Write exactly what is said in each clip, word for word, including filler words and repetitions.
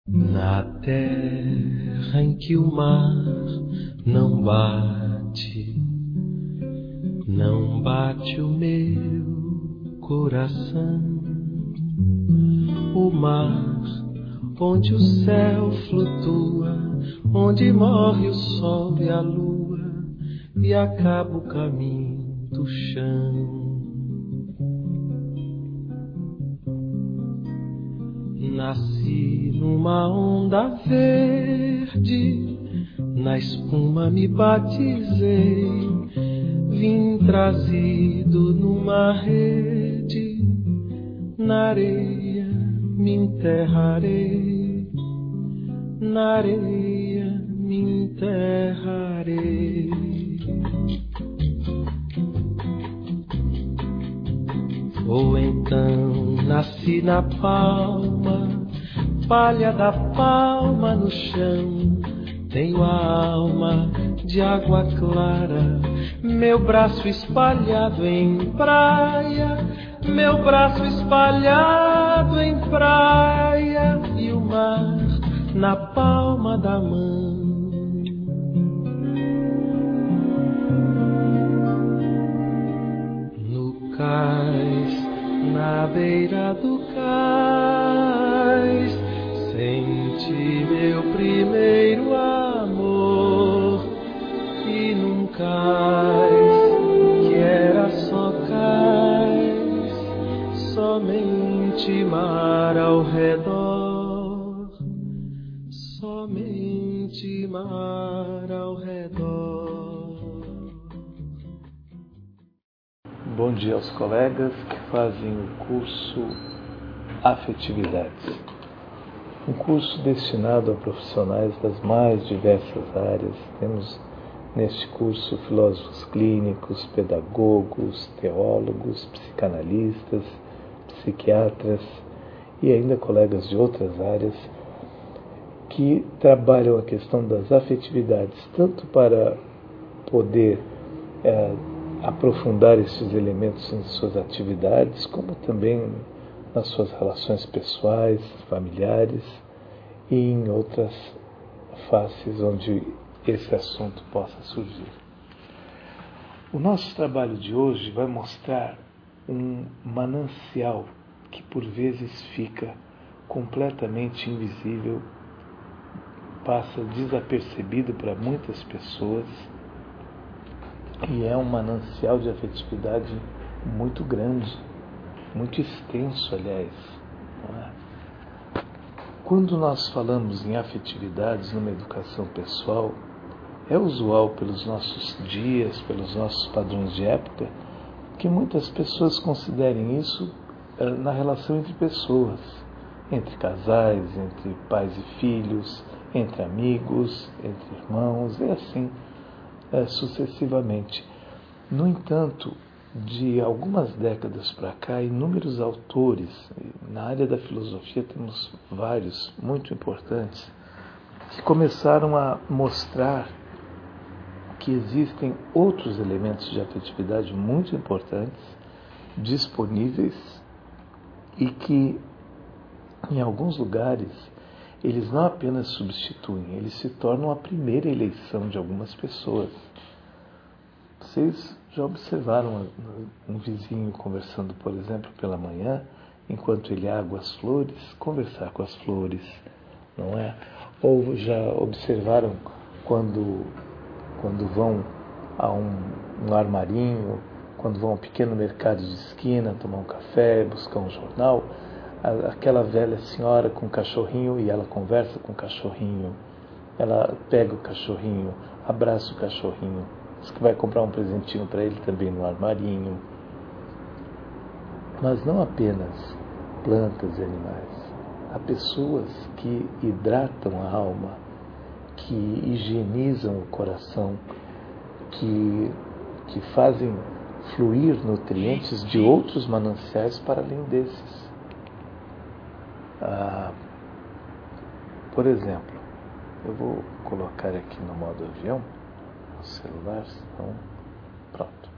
Na terra em que o mar não bate, não bate o meu coração. O mar onde o céu flutua, onde morre o sol e a lua e acaba o caminho do chão. Nasci numa onda verde, na espuma me batizei, vim trazido numa rede, na areia me enterrarei, na areia me enterrarei. Ou então nasci na palma, palha da palma no chão. Tenho a alma de água clara, meu braço espalhado em praia, meu braço espalhado em praia, e o mar na palma da mão. No cais, na beira do cais, senti meu primeiro amor. E num cais que era só cais, somente mar ao redor, somente mar ao redor. Bom dia aos colegas que fazem o curso Afetividades. Um curso destinado a profissionais das mais diversas áreas. Temos neste curso filósofos clínicos, pedagogos, teólogos, psicanalistas, psiquiatras e ainda colegas de outras áreas que trabalham a questão das afetividades, tanto para poder é, aprofundar esses elementos em suas atividades, como também nas suas relações pessoais, familiares e em outras faces onde esse assunto possa surgir. O nosso trabalho de hoje vai mostrar um manancial que por vezes fica completamente invisível, passa desapercebido para muitas pessoas e é um manancial de afetividade muito grande, muito extenso, aliás. Não é? Quando nós falamos em afetividades numa educação pessoal, é usual pelos nossos dias, pelos nossos padrões de época, que muitas pessoas considerem isso na relação entre pessoas, entre casais, entre pais e filhos, entre amigos, entre irmãos, e assim é, sucessivamente. No entanto, de algumas décadas para cá, inúmeros autores, na área da filosofia temos vários muito importantes, que começaram a mostrar que existem outros elementos de afetividade muito importantes, disponíveis, e que, em alguns lugares, eles não apenas substituem, eles se tornam a primeira eleição de algumas pessoas. Vocês já observaram um vizinho conversando, por exemplo, pela manhã, enquanto ele água as flores, conversar com as flores, não é? Ou já observaram quando, quando vão a um, um armarinho, quando vão a um pequeno mercado de esquina, tomar um café, buscar um jornal, aquela velha senhora com o cachorrinho e ela conversa com o cachorrinho, ela pega o cachorrinho, abraça o cachorrinho, diz que vai comprar um presentinho para ele também no armarinho. Mas não apenas plantas e animais. Há pessoas que hidratam a alma, que higienizam o coração, que, que fazem fluir nutrientes de outros mananciais para além desses. Ah, por exemplo, eu vou colocar aqui no modo avião o celular, então pronto.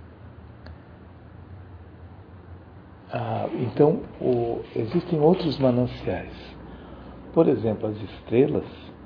Ah, então, o, existem outros mananciais. Por exemplo, as estrelas,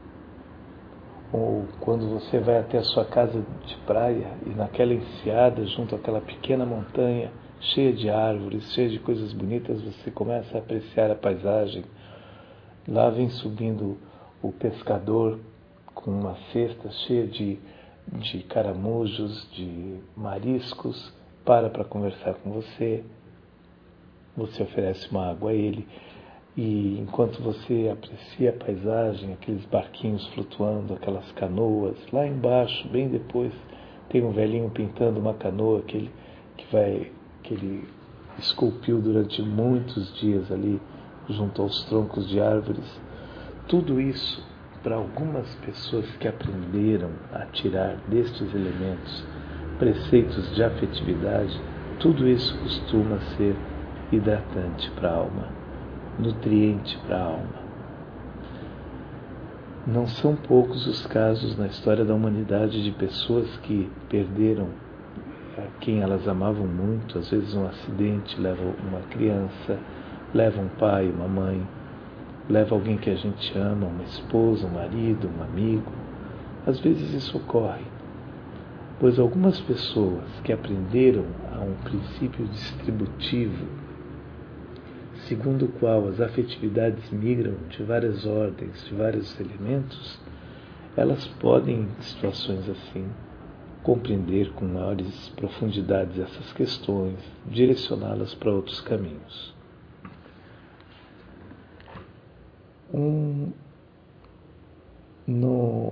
ou quando você vai até a sua casa de praia e naquela enseada, junto àquela pequena montanha, cheia de árvores, cheia de coisas bonitas, você começa a apreciar a paisagem. Lá vem subindo o pescador com uma cesta cheia de, de caramujos, de mariscos, para para conversar com você. Você oferece uma água a ele. E enquanto você aprecia a paisagem, aqueles barquinhos flutuando, aquelas canoas, lá embaixo, bem depois, tem um velhinho pintando uma canoa que ele, que vai, que ele esculpiu durante muitos dias ali, junto aos troncos de árvores. Tudo isso, para algumas pessoas que aprenderam a tirar destes elementos preceitos de afetividade, tudo isso costuma ser hidratante para a alma, nutriente para a alma. Não são poucos os casos na história da humanidade de pessoas que perderam a quem elas amavam muito, às vezes um acidente leva uma criança, leva um pai, uma mãe, leva alguém que a gente ama, uma esposa, um marido, um amigo. Às vezes isso ocorre, pois algumas pessoas que aprenderam a um princípio distributivo, segundo o qual as afetividades migram de várias ordens, de vários elementos, elas podem, em situações assim, compreender com maiores profundidades essas questões, direcioná-las para outros caminhos. Um, no,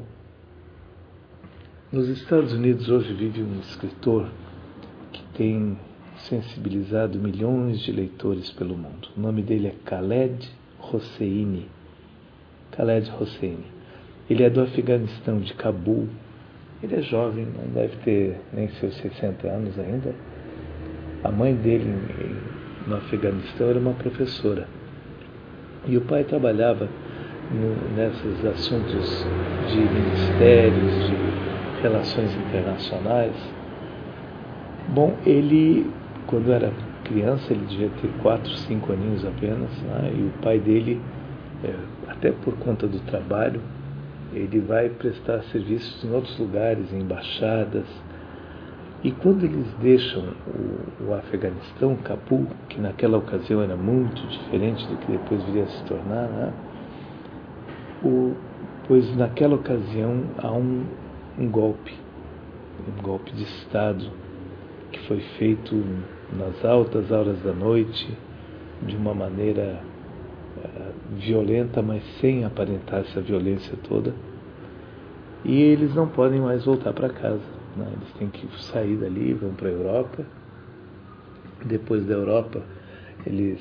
nos Estados Unidos hoje vive um escritor que tem sensibilizado milhões de leitores pelo mundo. O nome dele é Khaled Hosseini. Khaled Hosseini. Ele é do Afeganistão, de Cabul. Ele é jovem, não deve ter nem seus sessenta anos ainda. A mãe dele no Afeganistão era uma professora. E o pai trabalhava no, nesses assuntos de ministérios, de relações internacionais. Bom, ele, quando era criança, ele devia ter quatro, cinco aninhos apenas, né? E o pai dele, é, até por conta do trabalho, ele vai prestar serviços em outros lugares, em embaixadas. E quando eles deixam o, o Afeganistão, Cabul, que naquela ocasião era muito diferente do que depois viria a se tornar, né? o, pois naquela ocasião há um, um golpe, um golpe de Estado, que foi feito nas altas horas da noite, de uma maneira uh, violenta, mas sem aparentar essa violência toda. E eles não podem mais voltar para casa, né? Eles têm que sair dali, vão para a Europa. Depois da Europa, eles,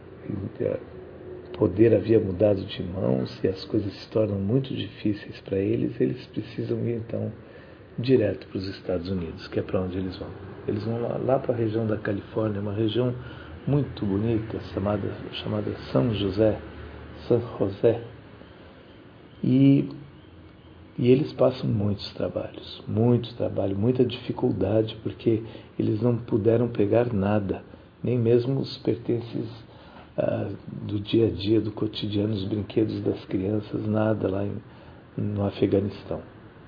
o poder havia mudado de mãos e as coisas se tornam muito difíceis para eles. Eles precisam ir, então, direto para os Estados Unidos, que é para onde eles vão. Eles vão lá, lá para a região da Califórnia, uma região muito bonita, chamada, chamada São José, San José. E, e eles passam muitos trabalhos, muito trabalho, muita dificuldade, porque eles não puderam pegar nada, nem mesmo os pertences ah, do dia a dia, do cotidiano, os brinquedos das crianças, nada lá em, no Afeganistão.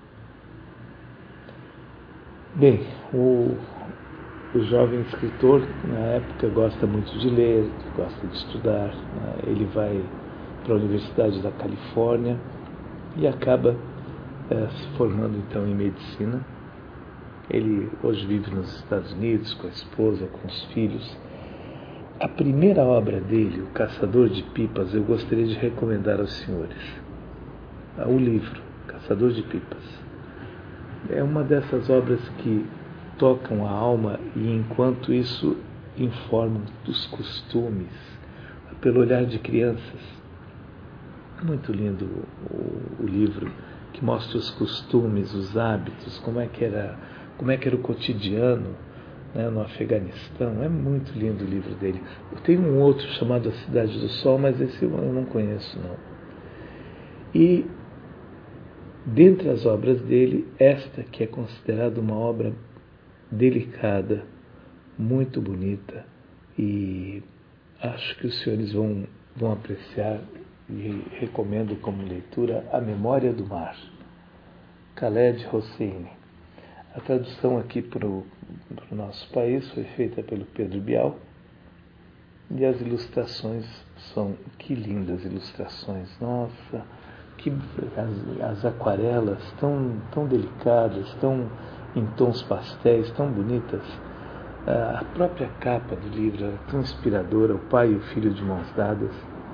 Bem, o, o jovem escritor, na época, gosta muito de ler, gosta de estudar, né? Ele vai para a Universidade da Califórnia e acaba é, se formando, então, em medicina. Ele hoje vive nos Estados Unidos com a esposa, com os filhos. A primeira obra dele, O Caçador de Pipas, eu gostaria de recomendar aos senhores. O livro, Caçador de Pipas. É uma dessas obras que tocam a alma e, enquanto isso, informam dos costumes, pelo olhar de crianças. Muito lindo o, o livro, que mostra os costumes, os hábitos, como é que era, como é que era o cotidiano, né, no Afeganistão. É muito lindo o livro dele. Tem um outro chamado A Cidade do Sol, mas esse eu não conheço, não. E dentre as obras dele, esta que é considerada uma obra delicada, muito bonita, e acho que os senhores vão, vão apreciar e recomendo como leitura A Memória do Mar, Khaled Hosseini. A tradução aqui para o nosso país foi feita pelo Pedro Bial, e as ilustrações são, que lindas ilustrações, nossa, que as, as aquarelas tão, tão delicadas, tão em tons pastéis, tão bonitas. A própria capa do livro é tão inspiradora, o pai e o filho de mãos dadas.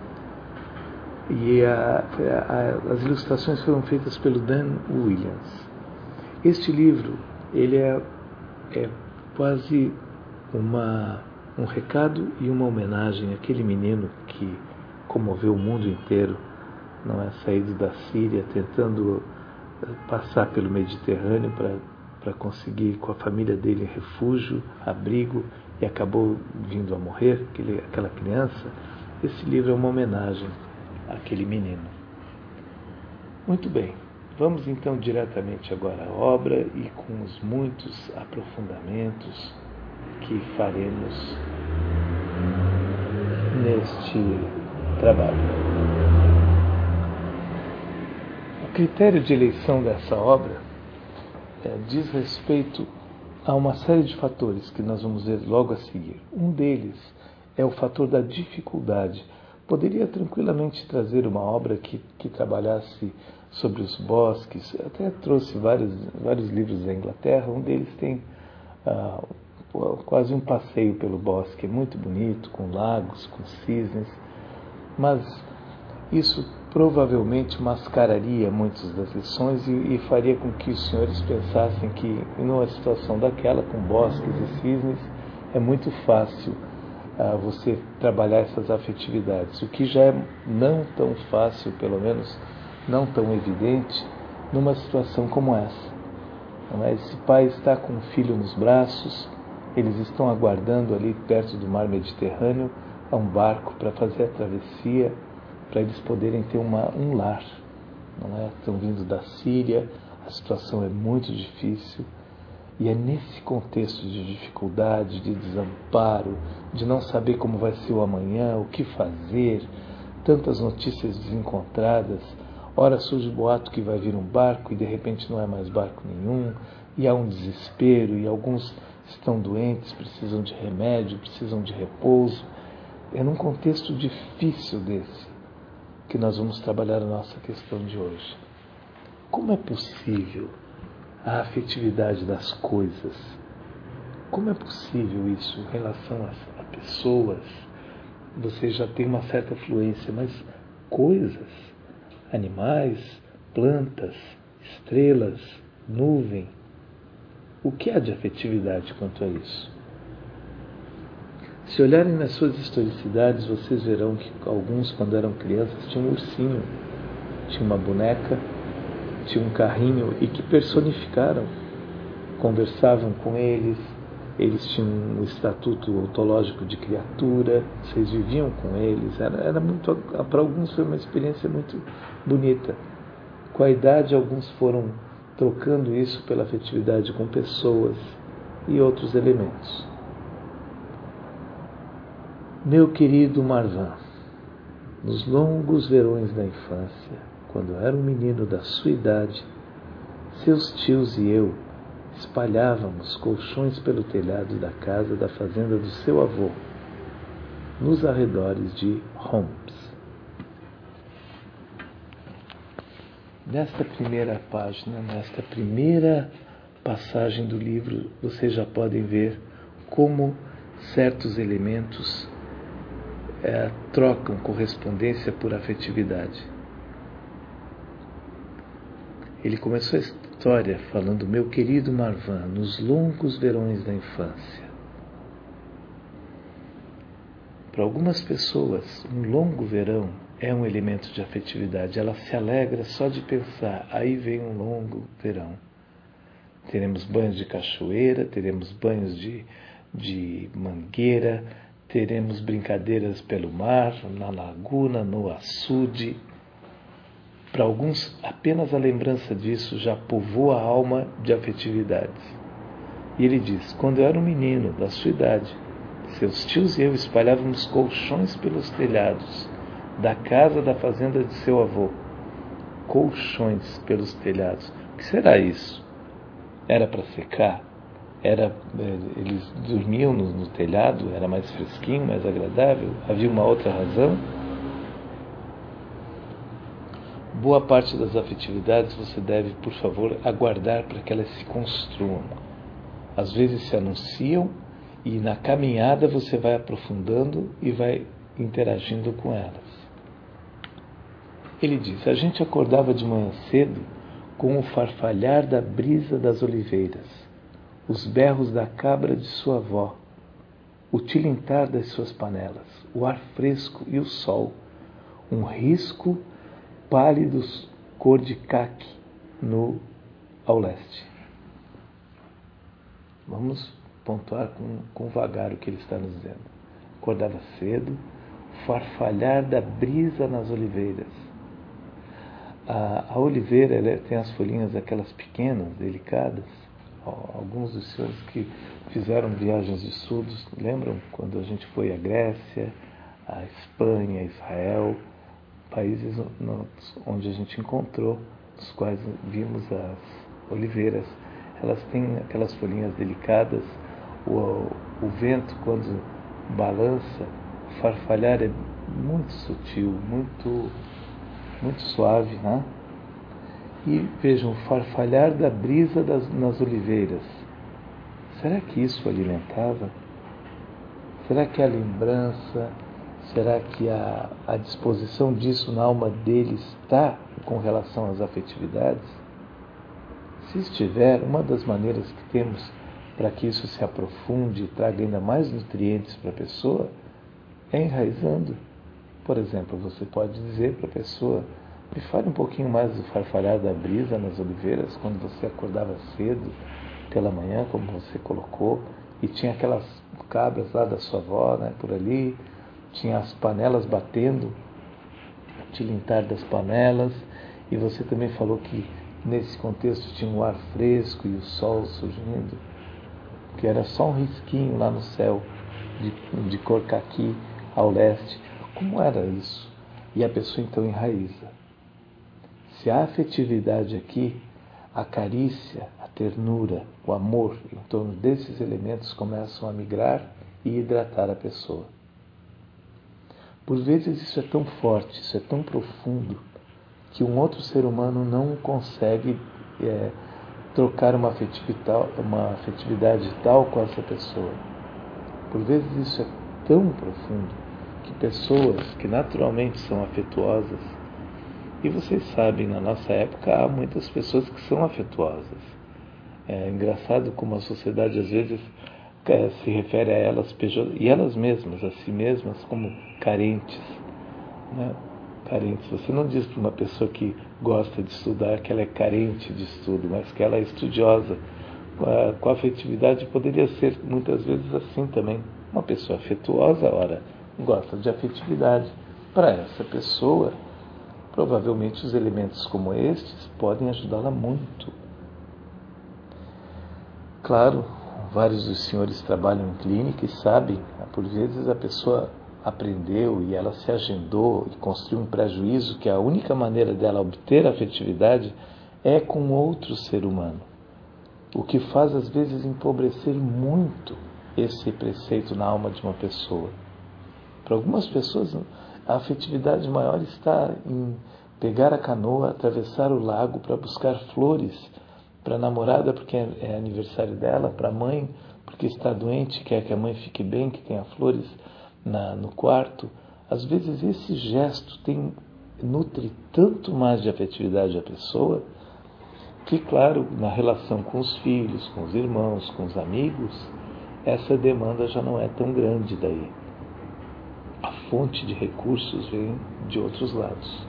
E a, a, as ilustrações foram feitas pelo Dan Williams. Este livro, ele é, é quase uma, um recado e uma homenagem àquele menino que comoveu o mundo inteiro, não é, saído da Síria, tentando passar pelo Mediterrâneo para para conseguir com a família dele refúgio, abrigo, e acabou vindo a morrer, aquele, aquela criança. Esse livro é uma homenagem àquele menino. Muito bem, vamos então diretamente agora à obra e com os muitos aprofundamentos que faremos neste trabalho. O critério de eleição dessa obra É, diz respeito a uma série de fatores que nós vamos ver logo a seguir. Um deles é o fator da dificuldade. Poderia tranquilamente trazer uma obra que, que trabalhasse sobre os bosques. Até trouxe vários, vários livros da Inglaterra. Um deles tem ah, quase um passeio pelo bosque. É muito bonito, com lagos, com cisnes. Mas isso provavelmente mascararia muitas das lições e, e faria com que os senhores pensassem que, numa situação daquela, com bosques e cisnes, é muito fácil ah, você trabalhar essas afetividades, o que já é não tão fácil, pelo menos não tão evidente, numa situação como essa. Não é? Esse pai está com um filho nos braços, eles estão aguardando ali perto do mar Mediterrâneo a um barco para fazer a travessia, para eles poderem ter uma, um lar. Não é? Estão vindo da Síria, a situação é muito difícil, e é nesse contexto de dificuldade, de desamparo, de não saber como vai ser o amanhã, o que fazer, tantas notícias desencontradas. Ora surge o boato que vai vir um barco e de repente não é mais barco nenhum, e há um desespero, e alguns estão doentes, precisam de remédio, precisam de repouso. É num contexto difícil desse que nós vamos trabalhar a nossa questão de hoje. Como é possível a afetividade das coisas? Como é possível isso em relação a, a pessoas? Você já tem uma certa fluência, mas coisas, animais, plantas, estrelas, nuvem, o que há de afetividade quanto a isso? Se olharem nas suas historicidades, vocês verão que alguns, quando eram crianças, tinham um ursinho, tinha uma boneca, tinha um carrinho e que personificaram, conversavam com eles, eles tinham um estatuto ontológico de criatura, vocês viviam com eles, era, era muito, para alguns foi uma experiência muito bonita. Com a idade, alguns foram trocando isso pela afetividade com pessoas e outros elementos. Meu querido Marvan, nos longos verões da infância, quando eu era um menino da sua idade, seus tios e eu espalhávamos colchões pelo telhado da casa da fazenda do seu avô, nos arredores de Homs. Nesta primeira página, nesta primeira passagem do livro, vocês já podem ver como certos elementos É, trocam correspondência por afetividade. Ele começou a história falando: meu querido Marvan, nos longos verões da infância. Para algumas pessoas, um longo verão é um elemento de afetividade. Ela se alegra só de pensar, aí vem um longo verão. Teremos banhos de cachoeira, teremos banhos de, de mangueira, teremos brincadeiras pelo mar, na laguna, no açude. Para alguns, apenas a lembrança disso já povoa a alma de afetividades. E ele diz: quando eu era um menino da sua idade, seus tios e eu espalhávamos colchões pelos telhados da casa da fazenda de seu avô. Colchões pelos telhados. O que será isso? Era para secar? Era, eles dormiam no, no telhado? Era mais fresquinho, mais agradável? Havia uma outra razão? Boa parte das afetividades você deve, por favor, aguardar para que elas se construam. Às vezes se anunciam e na caminhada você vai aprofundando e vai interagindo com elas. Ele diz, a gente acordava de manhã cedo com o farfalhar da brisa das oliveiras, os berros da cabra de sua avó, o tilintar das suas panelas, o ar fresco e o sol, um risco pálido cor de caque no ao leste. Vamos pontuar com, com vagar o que ele está nos dizendo. Acordava cedo, farfalhar da brisa nas oliveiras. A, a oliveira ela tem as folhinhas aquelas pequenas, delicadas. Alguns dos senhores que fizeram viagens de estudos lembram quando a gente foi à Grécia, à Espanha, a Israel, países onde a gente encontrou, nos quais vimos as oliveiras. Elas têm aquelas folhinhas delicadas, o, o vento quando balança, o farfalhar é muito sutil, muito, muito suave, né? E vejam, o farfalhar da brisa das, nas oliveiras. Será que isso alimentava? Será que a lembrança, será que a, a disposição disso na alma dele está com relação às afetividades? Se estiver, uma das maneiras que temos para que isso se aprofunde e traga ainda mais nutrientes para a pessoa é enraizando. Por exemplo, você pode dizer para a pessoa, me fale um pouquinho mais do farfalhar da brisa nas oliveiras, quando você acordava cedo, pela manhã, como você colocou, e tinha aquelas cabras lá da sua avó, né, por ali, tinha as panelas batendo, o tilintar das panelas, e você também falou que nesse contexto tinha um ar fresco e o sol surgindo, que era só um risquinho lá no céu, de, de cor caqui ao leste. Como era isso? E a pessoa então enraiza. Se há afetividade aqui, a carícia, a ternura, o amor em torno desses elementos começam a migrar e hidratar a pessoa. Por vezes isso é tão forte, isso é tão profundo, que um outro ser humano não consegue é, trocar uma afetividade, uma afetividade tal com essa pessoa. Por vezes isso é tão profundo que pessoas que naturalmente são afetuosas, e vocês sabem, na nossa época há muitas pessoas que são afetuosas. É engraçado como a sociedade às vezes é, se refere a elas, e elas mesmas, a si mesmas, como carentes, né? Carentes. Você não diz para uma pessoa que gosta de estudar que ela é carente de estudo, mas que ela é estudiosa. Com a, com a afetividade poderia ser muitas vezes assim também. Uma pessoa afetuosa, ora, gosta de afetividade. Para essa pessoa, provavelmente os elementos como estes podem ajudá-la muito. Claro, vários dos senhores trabalham em clínica e sabem, por vezes a pessoa aprendeu e ela se agendou e construiu um prejuízo que a única maneira dela obter afetividade é com outro ser humano. O que faz às vezes empobrecer muito esse preceito na alma de uma pessoa. Para algumas pessoas a afetividade maior está em pegar a canoa, atravessar o lago para buscar flores para a namorada porque é aniversário dela, para a mãe porque está doente, quer que a mãe fique bem, que tenha flores Na, no quarto. Às vezes esse gesto tem, nutre tanto mais de afetividade à pessoa que, claro, na relação com os filhos, com os irmãos, com os amigos, essa demanda já não é tão grande daí. A fonte de recursos vem de outros lados.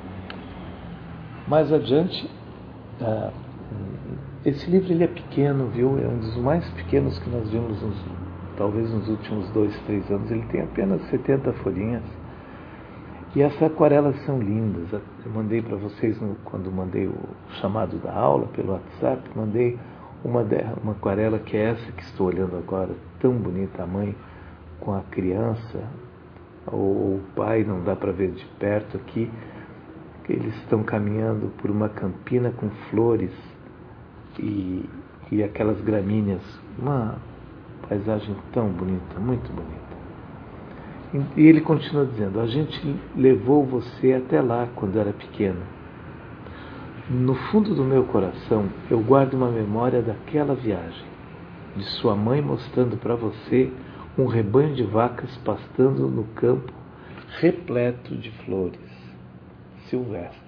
Mais adiante, ah, esse livro ele é pequeno, viu? É um dos mais pequenos que nós vimos nos talvez nos últimos dois, três anos. Ele tem apenas setenta folhinhas. E essas aquarelas são lindas. Eu mandei para vocês, no, quando mandei o chamado da aula pelo WhatsApp, mandei uma, uma aquarela que é essa que estou olhando agora, tão bonita, a mãe com a criança, ou o pai, não dá para ver de perto aqui, eles estão caminhando por uma campina com flores e, e aquelas gramíneas, uma paisagem tão bonita, muito bonita. E ele continua dizendo: a gente levou você até lá quando era pequeno. No fundo do meu coração, eu guardo uma memória daquela viagem, de sua mãe mostrando para você um rebanho de vacas pastando no campo repleto de flores silvestres.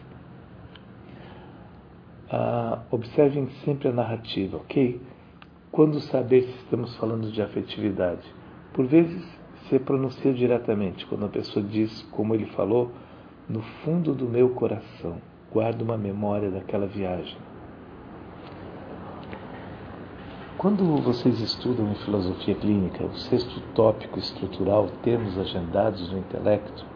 Ah, observem sempre a narrativa, ok? Quando saber se estamos falando de afetividade? Por vezes se pronuncia diretamente, quando a pessoa diz, como ele falou, no fundo do meu coração, guardo uma memória daquela viagem. Quando vocês estudam em filosofia clínica o sexto tópico estrutural, termos agendados no intelecto,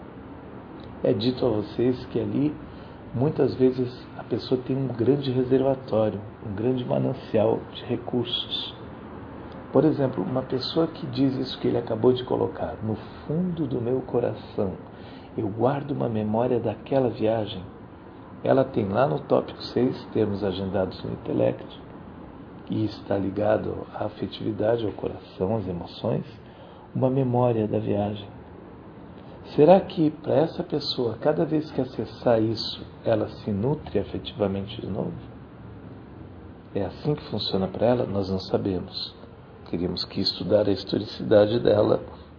é dito a vocês que ali, muitas vezes, a pessoa tem um grande reservatório, um grande manancial de recursos. Por exemplo, uma pessoa que diz isso que ele acabou de colocar, no fundo do meu coração, eu guardo uma memória daquela viagem, ela tem lá no tópico seis, termos agendados no intelecto, e está ligado à afetividade, ao coração, às emoções, uma memória da viagem. Será que para essa pessoa, cada vez que acessar isso, ela se nutre afetivamente de novo? É assim que funciona para ela? Nós não sabemos. Teríamos que estudar a historicidade dela,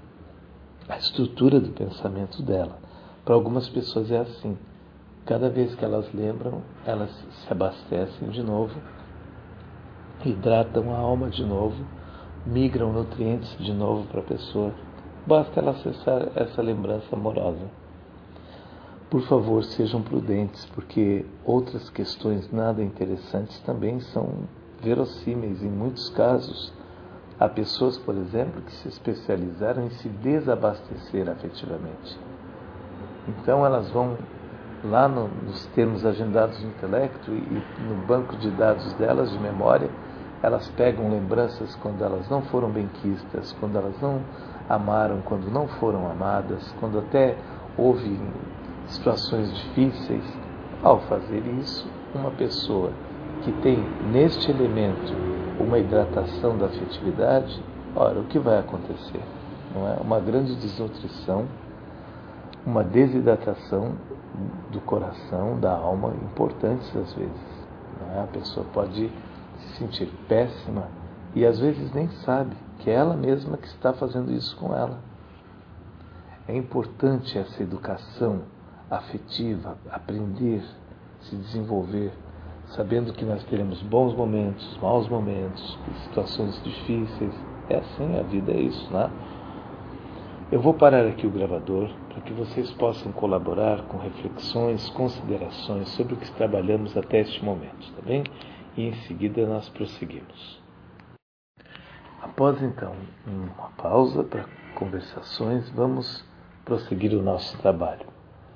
a estrutura do pensamento dela. Para algumas pessoas é assim. Cada vez que elas lembram, elas se abastecem de novo, hidratam a alma de novo, migram nutrientes de novo para a pessoa. Basta ela acessar essa lembrança amorosa. Por favor, sejam prudentes, porque outras questões nada interessantes também são verossímeis em muitos casos. Há pessoas, por exemplo, que se especializaram em se desabastecer afetivamente. Então elas vão lá no, nos termos agendados no intelecto e, e no banco de dados delas, de memória, elas pegam lembranças quando elas não foram benquistas, quando elas não amaram, quando não foram amadas, quando até houve situações difíceis. Ao fazer isso, uma pessoa que tem neste elemento uma hidratação da afetividade, ora, o que vai acontecer? Não é? Uma grande desnutrição, uma desidratação do coração, da alma, importantes às vezes. Não é? A pessoa pode se sentir péssima e às vezes nem sabe que é ela mesma que está fazendo isso com ela. É importante essa educação afetiva, aprender, se desenvolver, sabendo que nós teremos bons momentos, maus momentos, situações difíceis. É assim, a vida é isso, né? Eu vou parar aqui o gravador para que vocês possam colaborar com reflexões, considerações sobre o que trabalhamos até este momento, tá bem? E em seguida nós prosseguimos. Após então uma pausa para conversações, vamos prosseguir o nosso trabalho.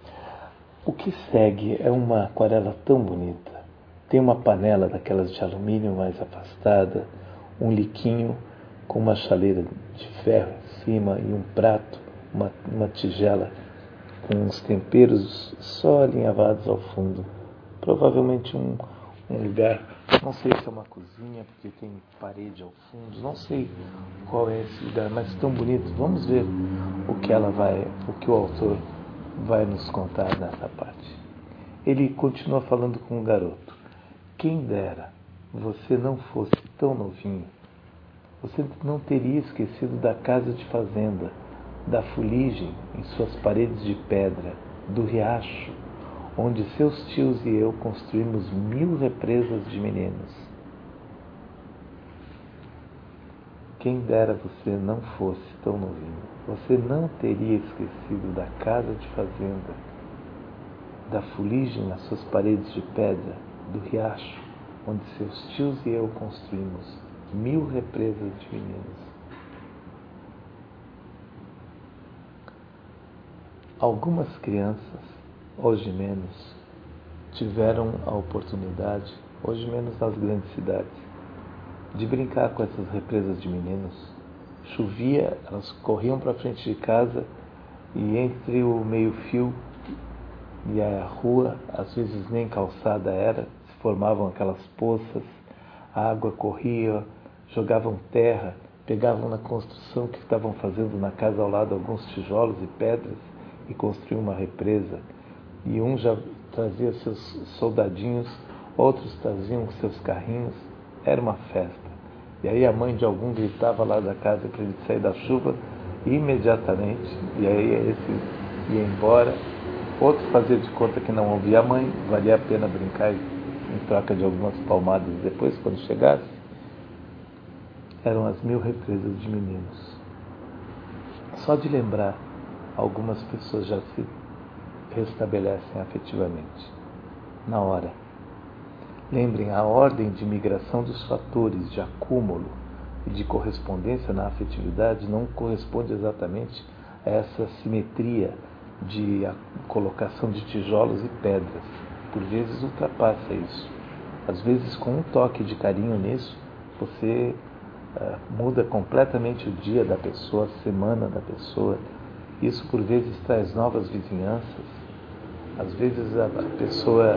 O que segue é uma aquarela tão bonita. Tem uma panela daquelas de alumínio mais afastada, um liquinho com uma chaleira de ferro em cima e um prato, uma, uma tigela com uns temperos só alinhavados ao fundo. Provavelmente um, um lugar, não sei se é uma cozinha, porque tem parede ao fundo, não sei qual é esse lugar, mas tão bonito. Vamos ver o que ela vai, o que o autor vai nos contar nessa parte. Ele continua falando com o garoto. Quem dera você não fosse tão novinho. Você não teria esquecido da casa de fazenda, da fuligem em suas paredes de pedra, do riacho, onde seus tios e eu construímos mil represas de meninos. Quem dera você não fosse tão novinho. Você não teria esquecido da casa de fazenda, da fuligem nas suas paredes de pedra, do riacho, onde seus tios e eu construímos mil represas de meninos. Algumas crianças, hoje menos, tiveram a oportunidade, hoje menos nas grandes cidades, de brincar com essas represas de meninos. Chovia, elas corriam para frente de casa e entre o meio-fio e a rua, às vezes nem calçada era, se formavam aquelas poças, a água corria, jogavam terra, pegavam na construção que estavam fazendo na casa ao lado alguns tijolos e pedras e construíam uma represa. E um já trazia seus soldadinhos, outros traziam seus carrinhos. Era uma festa. E aí a mãe de algum gritava lá da casa para ele sair da chuva imediatamente. E aí esse ia embora. Outro fazia de conta que não ouvia a mãe. Valia a pena brincar em troca de algumas palmadas depois, quando chegasse. Eram as mil represas de meninos. Só de lembrar, algumas pessoas já se restabelecem afetivamente. Na hora. Lembrem, a ordem de migração dos fatores de acúmulo e de correspondência na afetividade não corresponde exatamente a essa simetria de colocação de tijolos e pedras. Por vezes ultrapassa isso. Às vezes, com um toque de carinho nisso, você uh, muda completamente o dia da pessoa, a semana da pessoa. Isso, por vezes, traz novas vizinhanças. Às vezes, a, a pessoa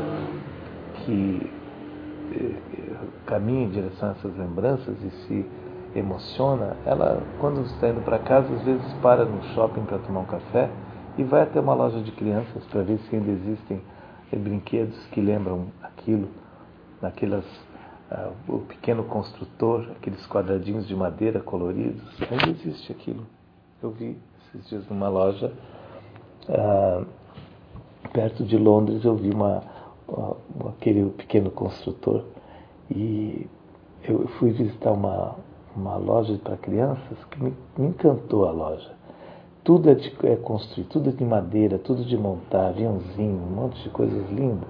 que caminha em direção a essas lembranças e se emociona, ela, quando está indo para casa, às vezes para no shopping para tomar um café e vai até uma loja de crianças para ver se ainda existem brinquedos que lembram aquilo, naquelas, uh, o pequeno construtor, aqueles quadradinhos de madeira coloridos. Ainda existe aquilo. Eu vi esses dias numa loja uh, perto de Londres, eu vi uma aquele pequeno construtor, e eu fui visitar uma, uma loja para crianças que me, me encantou a loja. Tudo é, de, é construído, tudo é de madeira, tudo de montar, aviãozinho, um monte de coisas lindas.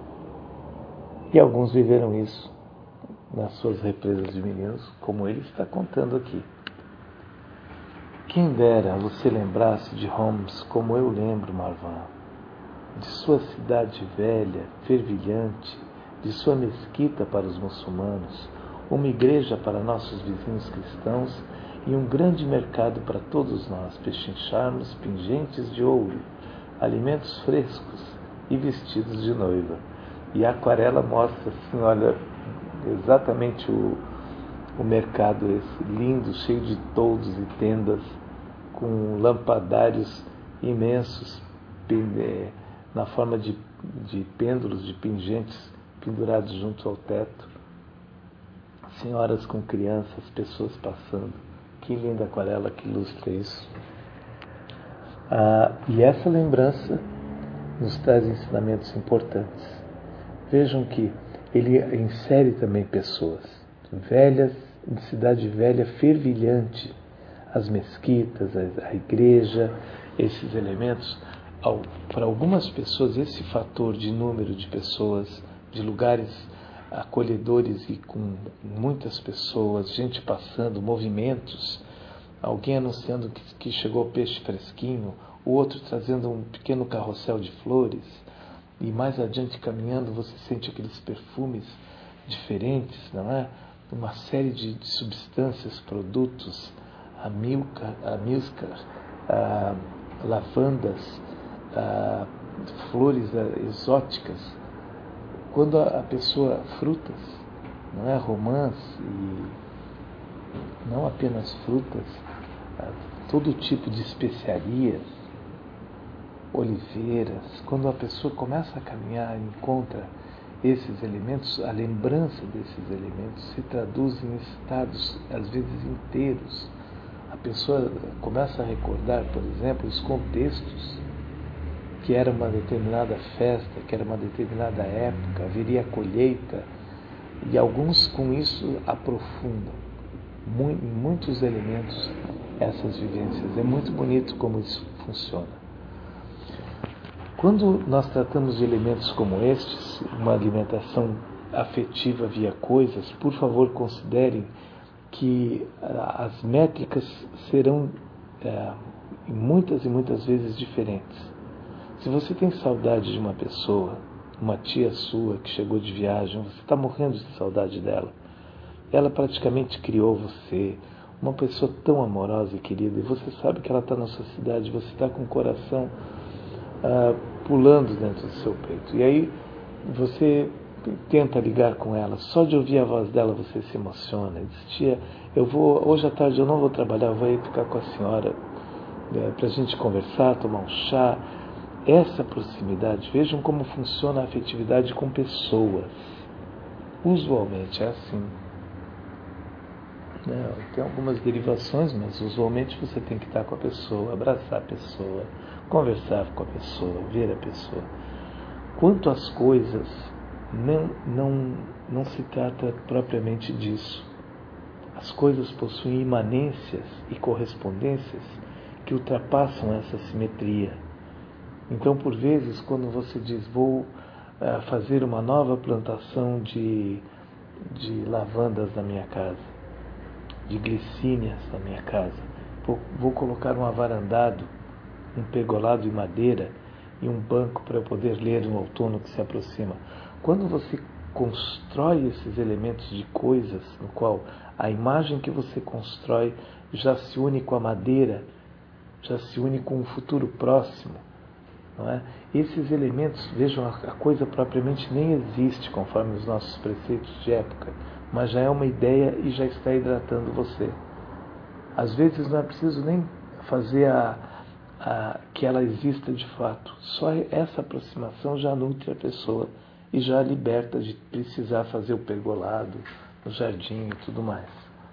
E alguns viveram isso nas suas represas de meninos, como ele está contando aqui. Quem dera você lembrasse de Homs como eu lembro, Marwan, de sua cidade velha, fervilhante, de sua mesquita para os muçulmanos, uma igreja para nossos vizinhos cristãos e um grande mercado para todos nós pechincharmos pingentes de ouro, alimentos frescos e vestidos de noiva. E a aquarela mostra assim, olha, exatamente o, o mercado esse, lindo, cheio de toldos e tendas, com lampadários imensos, na forma de, de pêndulos, de pingentes pendurados junto ao teto. Senhoras com crianças, pessoas passando. Que linda aquarela que ilustra isso. Ah, e essa lembrança nos traz ensinamentos importantes. Vejam que ele insere também pessoas velhas, de cidade velha, fervilhante, as mesquitas, a, a igreja, esses elementos. Para algumas pessoas, esse fator de número de pessoas, de lugares acolhedores e com muitas pessoas, gente passando, movimentos, alguém anunciando que, que chegou peixe fresquinho, o outro trazendo um pequeno carrossel de flores, e mais adiante caminhando você sente aqueles perfumes diferentes, não é? Uma série de, de substâncias, produtos, amilcar, amilcar, ah, lavandas, ah, flores ah, exóticas. Quando a, a pessoa, frutas, não é? Romãs, e não apenas frutas, ah, todo tipo de especiarias, oliveiras. Quando a pessoa começa a caminhar e encontra esses elementos, a lembrança desses elementos se traduz em estados, às vezes inteiros. A pessoa começa a recordar, por exemplo, os contextos, que era uma determinada festa, que era uma determinada época, haveria a colheita, e alguns com isso aprofundam em muitos elementos essas vivências. É muito bonito como isso funciona. Quando nós tratamos de elementos como estes, uma alimentação afetiva via coisas, por favor considerem que as métricas serão é, muitas e muitas vezes diferentes. Se você tem saudade de uma pessoa, uma tia sua que chegou de viagem, você está morrendo de saudade dela, ela praticamente criou você, uma pessoa tão amorosa e querida, e você sabe que ela está na sua cidade, você está com o coração ah, pulando dentro do seu peito. E aí você tenta ligar com ela, só de ouvir a voz dela você se emociona. E diz: tia, eu vou, hoje à tarde eu não vou trabalhar, eu vou ir ficar com a senhora é, para a gente conversar, tomar um chá. Essa proximidade, vejam como funciona a afetividade com pessoas. Usualmente é assim. Né? Tem algumas derivações, mas usualmente você tem que estar com a pessoa, abraçar a pessoa, conversar com a pessoa, ver a pessoa. Quanto às coisas, não, não, não se trata propriamente disso. As coisas possuem imanências e correspondências que ultrapassam essa simetria. Então, por vezes, quando você diz: vou uh, fazer uma nova plantação de, de lavandas na minha casa, de glicínias na minha casa, vou, vou colocar um avarandado, um pergolado de madeira e um banco para eu poder ler no outono que se aproxima. Quando você constrói esses elementos de coisas, no qual a imagem que você constrói já se une com a madeira, já se une com o futuro próximo, não é? Esses elementos, vejam, a coisa propriamente nem existe conforme os nossos preceitos de época, mas já é uma ideia e já está hidratando você. Às vezes não é preciso nem fazer a, a, que ela exista de fato. Só essa aproximação já nutre a pessoa e já a liberta de precisar fazer o pergolado no jardim e tudo mais.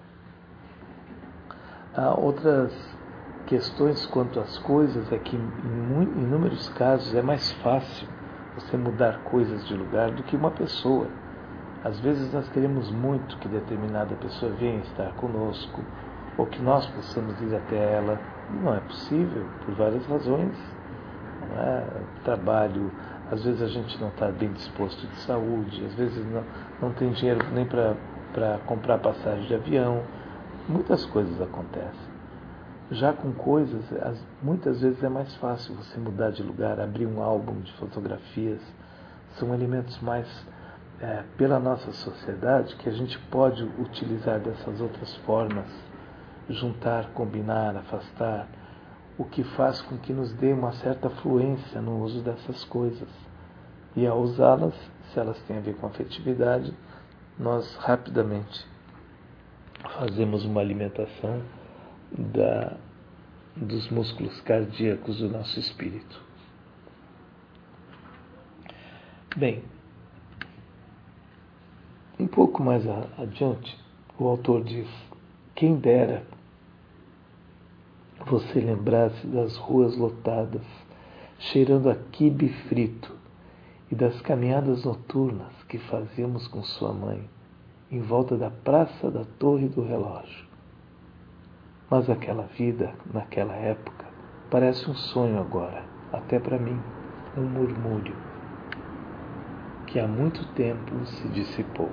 Há outras questões quanto às coisas é que em inúmeros casos é mais fácil você mudar coisas de lugar do que uma pessoa. Às vezes nós queremos muito que determinada pessoa venha estar conosco, ou que nós possamos ir até ela. Não é possível, por várias razões. Não é? Trabalho, às vezes a gente não está bem disposto de saúde, às vezes não, não tem dinheiro nem para comprar passagem de avião. Muitas coisas acontecem. Já com coisas, muitas vezes é mais fácil você mudar de lugar, abrir um álbum de fotografias. São elementos mais, é, pela nossa sociedade, que a gente pode utilizar dessas outras formas, juntar, combinar, afastar, o que faz com que nos dê uma certa fluência no uso dessas coisas. E ao usá-las, se elas têm a ver com afetividade, nós rapidamente fazemos uma alimentação Da, dos músculos cardíacos do nosso espírito. Bem, um pouco mais adiante, o autor diz: quem dera você lembrar-se das ruas lotadas, cheirando a quibe frito, e das caminhadas noturnas que fazíamos com sua mãe, em volta da praça da Torre do Relógio. Mas aquela vida, naquela época, parece um sonho agora, até para mim, um murmúrio, que há muito tempo se dissipou.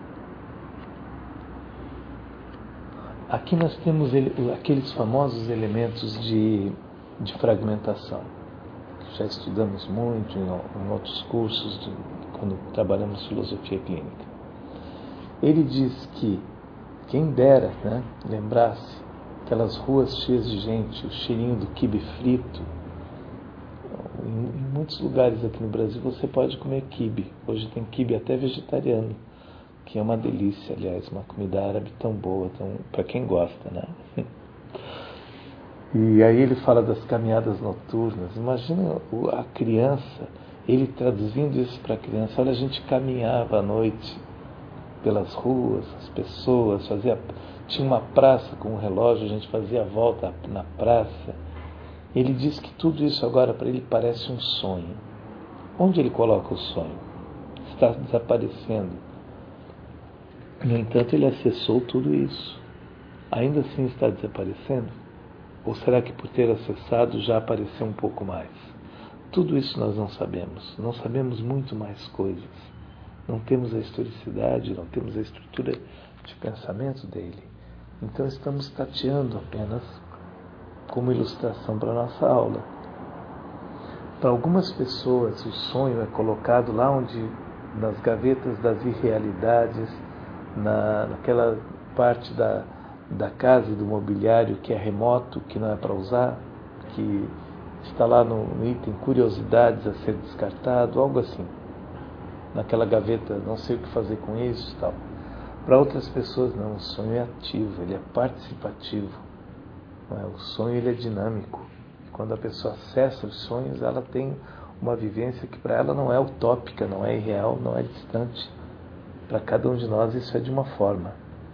Aqui nós temos aqueles famosos elementos de, de fragmentação, que já estudamos muito em, em outros cursos, de, quando trabalhamos filosofia clínica. Ele diz que quem dera, né, lembrar-se aquelas ruas cheias de gente, o cheirinho do quibe frito. Em, em muitos lugares aqui no Brasil você pode comer quibe. Hoje tem quibe até vegetariano, que é uma delícia, aliás, uma comida árabe tão boa, tão, para quem gosta, né? E aí ele fala das caminhadas noturnas. Imagina a criança, ele traduzindo isso para a criança. Olha, a gente caminhava à noite pelas ruas, as pessoas, fazia... Tinha uma praça com um relógio, a gente fazia a volta na praça. Ele diz que tudo isso agora para ele parece um sonho. Onde ele coloca o sonho? Está desaparecendo. No entanto, ele acessou tudo isso. Ainda assim está desaparecendo? Ou será que por ter acessado já apareceu um pouco mais? Tudo isso nós não sabemos. Não sabemos muito mais coisas. Não temos a historicidade, não temos a estrutura de pensamento dele. Então estamos tateando apenas como ilustração para a nossa aula. Para algumas pessoas o sonho é colocado lá onde, nas gavetas das irrealidades, na, naquela parte da, da casa e do mobiliário que é remoto, que não é para usar, que está lá no, no item curiosidades a ser descartado, algo assim. Naquela gaveta, não sei o que fazer com isso e tal. Para outras pessoas não, o sonho é ativo, ele é participativo. Não é? O sonho ele é dinâmico. E quando a pessoa acessa os sonhos, ela tem uma vivência que para ela não é utópica, não é irreal, não é distante. Para cada um de nós isso é de uma forma.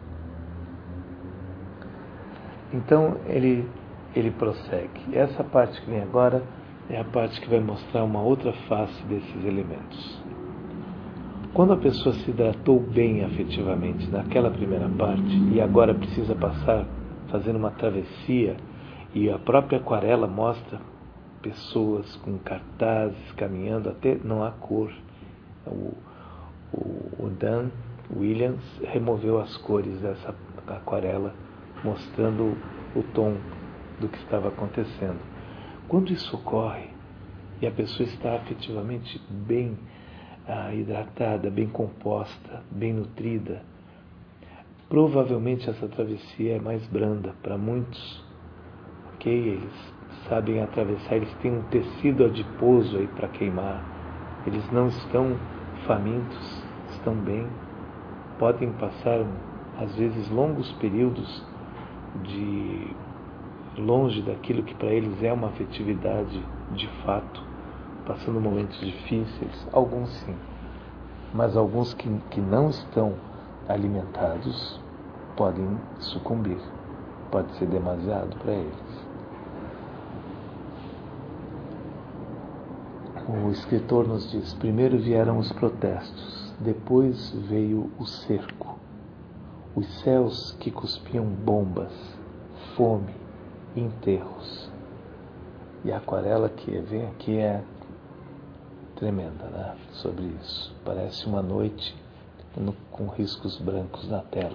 Então ele, ele prossegue. Essa parte que vem agora é a parte que vai mostrar uma outra face desses elementos. Quando a pessoa se hidratou bem afetivamente naquela primeira parte e agora precisa passar fazendo uma travessia, e a própria aquarela mostra pessoas com cartazes caminhando, até não há cor. O, o, o Dan Williams removeu as cores dessa aquarela, mostrando o tom do que estava acontecendo. Quando isso ocorre e a pessoa está afetivamente bem ah, hidratada, bem composta, bem nutrida, provavelmente essa travessia é mais branda para muitos. Ok? Eles sabem atravessar, eles têm um tecido adiposo aí para queimar. Eles não estão famintos, estão bem. Podem passar, às vezes, longos períodos de longe daquilo que para eles é uma afetividade de fato, passando momentos difíceis. Alguns sim, mas alguns que, que não estão alimentados podem sucumbir. Pode ser demasiado para eles. O escritor nos diz: primeiro vieram os protestos, depois veio o cerco, os céus que cuspiam bombas, fome e enterros. E a aquarela que vem aqui é tremenda, né? Sobre isso. Parece uma noite no, com riscos brancos na tela.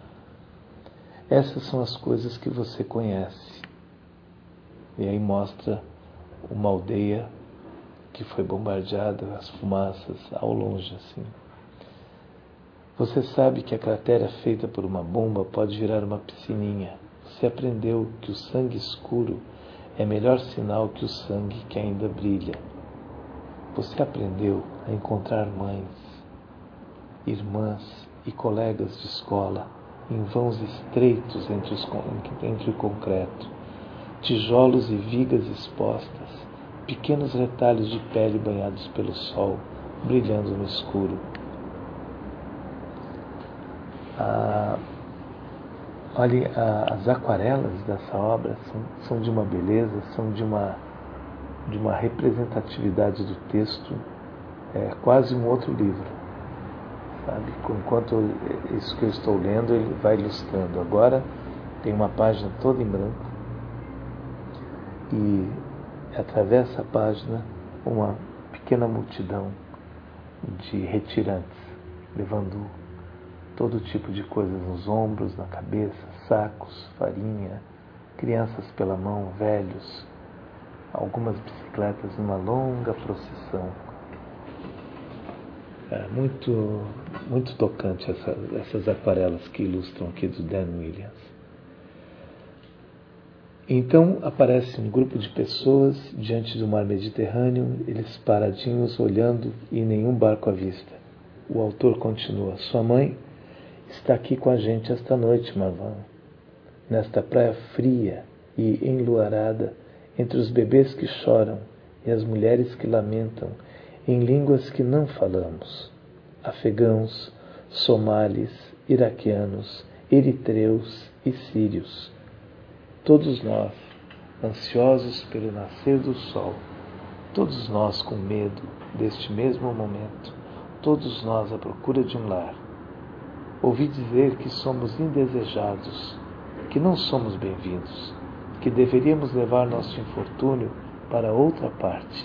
Essas são as coisas que você conhece. E aí mostra uma aldeia que foi bombardeada, as fumaças ao longe assim. Você sabe que a cratera feita por uma bomba pode virar uma piscininha. Você aprendeu que o sangue escuro é melhor sinal que o sangue que ainda brilha. Você aprendeu a encontrar mães, irmãs e colegas de escola em vãos estreitos entre, os, entre o concreto, tijolos e vigas expostas, pequenos retalhos de pele banhados pelo sol, brilhando no escuro. Ah, olhe, ah, as aquarelas dessa obra são, são de uma beleza, são de uma, de uma representatividade do texto, é quase um outro livro, sabe? Enquanto eu, isso que eu estou lendo, ele vai ilustrando. Agora tem uma página toda em branco e atravessa a página uma pequena multidão de retirantes, levando todo tipo de coisas nos ombros, na cabeça, sacos, farinha, crianças pela mão, velhos, algumas bicicletas numa longa procissão. É muito, muito tocante essa, essas aquarelas que ilustram aqui do Dan Williams. Então aparece um grupo de pessoas diante do mar Mediterrâneo, eles paradinhos olhando e nenhum barco à vista. O autor continua: sua mãe está aqui com a gente esta noite, Marwan, nesta praia fria e enluarada, entre os bebês que choram e as mulheres que lamentam, em línguas que não falamos, afegãos, somalis, iraquianos, eritreus e sírios. Todos nós, ansiosos pelo nascer do sol, todos nós com medo deste mesmo momento, todos nós à procura de um lar. Ouvi dizer que somos indesejados, que não somos bem-vindos, que deveríamos levar nosso infortúnio para outra parte.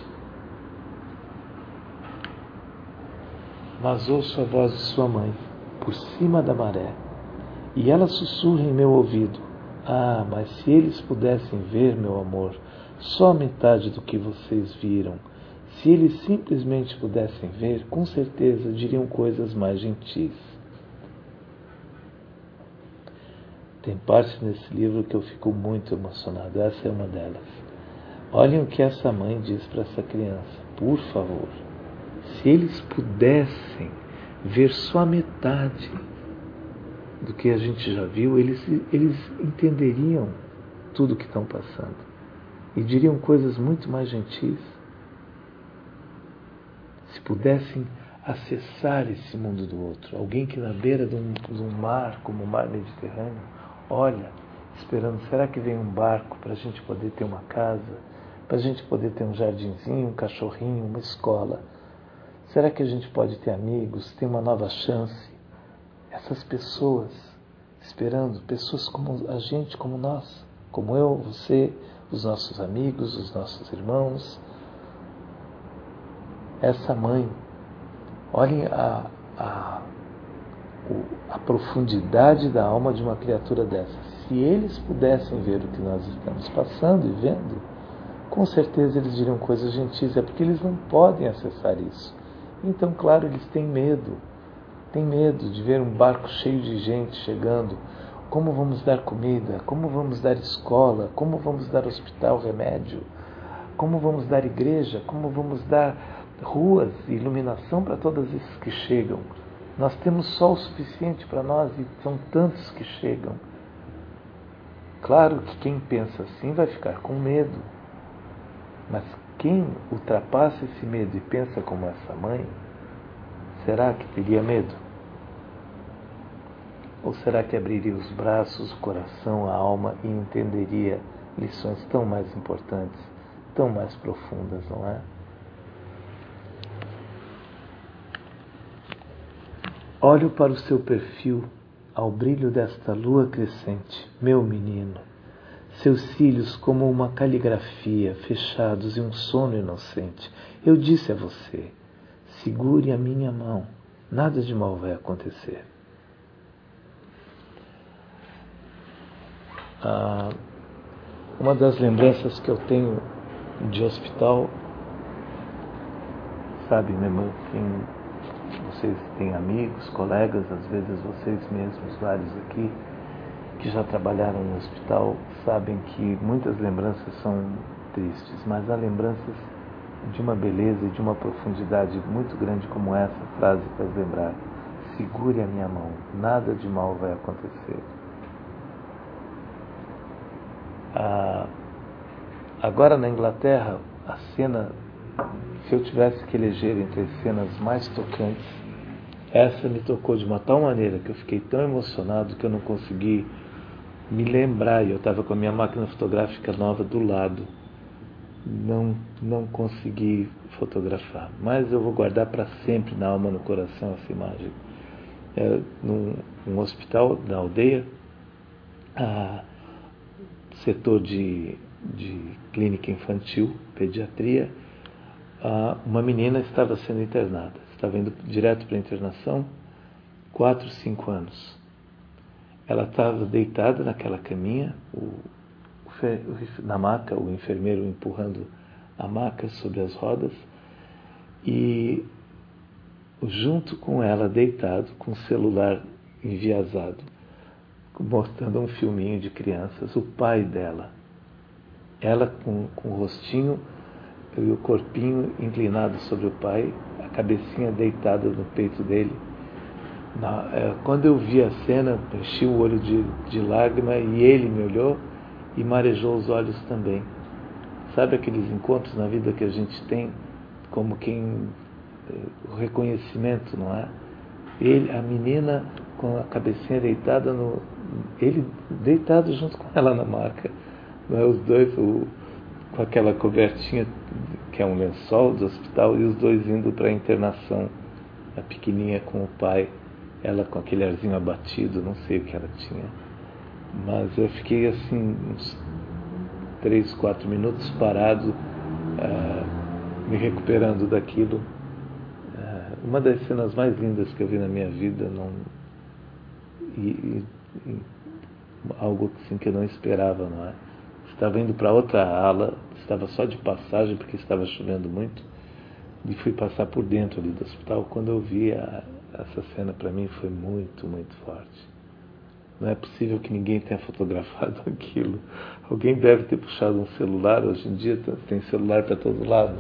Mas ouço a voz de sua mãe, por cima da maré, e ela sussurra em meu ouvido: ah, mas se eles pudessem ver, meu amor, só metade do que vocês viram, se eles simplesmente pudessem ver, com certeza diriam coisas mais gentis. Tem parte nesse livro que eu fico muito emocionado. Essa é uma delas. Olhem o que essa mãe diz para essa criança. Por favor, se eles pudessem ver só a metade do que a gente já viu, eles, eles entenderiam tudo o que estão passando e diriam coisas muito mais gentis. Se pudessem acessar esse mundo do outro, alguém que na beira de um, de um mar, como o mar Mediterrâneo, olha, esperando, será que vem um barco para a gente poder ter uma casa, para a gente poder ter um jardinzinho, um cachorrinho, uma escola? Será que a gente pode ter amigos, ter uma nova chance? Essas pessoas esperando, pessoas como a gente, como nós, como eu, você, os nossos amigos, os nossos irmãos. Essa mãe, olhem a, a, a profundidade da alma de uma criatura dessa. Se eles pudessem ver o que nós estamos passando e vendo, com certeza eles diriam coisas gentis, é porque eles não podem acessar isso. Então, claro, eles têm medo. Têm medo de ver um barco cheio de gente chegando. Como vamos dar comida? Como vamos dar escola? Como vamos dar hospital, remédio? Como vamos dar igreja? Como vamos dar ruas e iluminação para todos esses que chegam? Nós temos só o suficiente para nós e são tantos que chegam. Claro que quem pensa assim vai ficar com medo. Mas quem ultrapassa esse medo e pensa como essa mãe, será que teria medo? Ou será que abriria os braços, o coração, a alma e entenderia lições tão mais importantes, tão mais profundas, não é? Olho para o seu perfil, ao brilho desta lua crescente, meu menino. Seus cílios como uma caligrafia, fechados em um sono inocente. Eu disse a você, segure a minha mão, nada de mal vai acontecer. Ah, uma das lembranças que eu tenho de hospital, sabe, minha irmã, quem, vocês têm amigos, colegas, às vezes vocês mesmos, vários aqui, que já trabalharam no hospital, sabem que muitas lembranças são tristes, mas há lembranças de uma beleza e de uma profundidade muito grande como essa frase faz lembrar. Segure a minha mão, nada de mal vai acontecer. Ah, agora na Inglaterra, a cena, se eu tivesse que eleger entre as cenas mais tocantes, essa me tocou de uma tal maneira que eu fiquei tão emocionado que eu não consegui me lembrar, e eu estava com a minha máquina fotográfica nova do lado, não, não consegui fotografar, mas eu vou guardar para sempre na alma, no coração, essa imagem. É, num um hospital da aldeia, a setor de, de clínica infantil, pediatria, a, uma menina estava sendo internada, estava indo direto para a internação, quatro, cinco anos. Ela estava deitada naquela caminha, o, o, na maca, o enfermeiro empurrando a maca sobre as rodas, e junto com ela, deitado, com o celular enviesado, mostrando um filminho de crianças, o pai dela. Ela com, com o rostinho e o corpinho inclinado sobre o pai, a cabecinha deitada no peito dele. Na, é, quando eu vi a cena, enchi o olho de, de lágrima e ele me olhou e marejou os olhos também. Sabe aqueles encontros na vida que a gente tem, como quem, o reconhecimento, não é? Ele, a menina com a cabecinha deitada, no, ele deitado junto com ela na maca, não é? Os dois, o, com aquela cobertinha que é um lençol do hospital, e os dois indo para a internação, a pequenininha com o pai, ela com aquele arzinho abatido, não sei o que ela tinha, mas eu fiquei assim uns três, quatro minutos parado, uh, me recuperando daquilo. Uh, uma das cenas mais lindas que eu vi na minha vida, não, e, e, e algo assim que eu não esperava, não é? Estava indo para outra ala, estava só de passagem porque estava chovendo muito, e fui passar por dentro ali do hospital. Quando eu vi a, essa cena, para mim foi muito, muito forte. Não é possível que ninguém tenha fotografado aquilo. Alguém deve ter puxado um celular. Hoje em dia tem celular para todo lado.